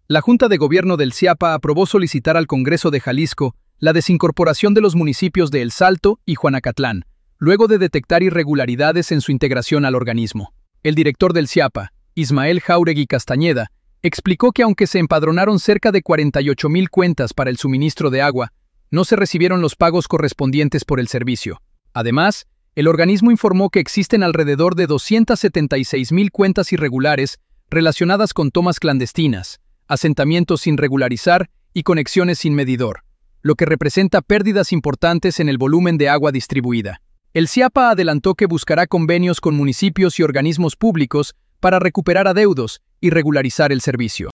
La Junta de Gobierno del CIAPA aprobó solicitar al Congreso de Jalisco la desincorporación de los municipios de El Salto y Juanacatlán, luego de detectar irregularidades en su integración al organismo. El director del CIAPA, Ismael Jáuregui Castañeda, explicó que aunque se empadronaron cerca de 48,000 cuentas para el suministro de agua, no se recibieron los pagos correspondientes por el servicio. Además, el organismo informó que existen alrededor de 276,000 cuentas irregulares relacionadas con tomas clandestinas, asentamientos sin regularizar y conexiones sin medidor, lo que representa pérdidas importantes en el volumen de agua distribuida. El CIAPA adelantó que buscará convenios con municipios y organismos públicos para recuperar adeudos y regularizar el servicio.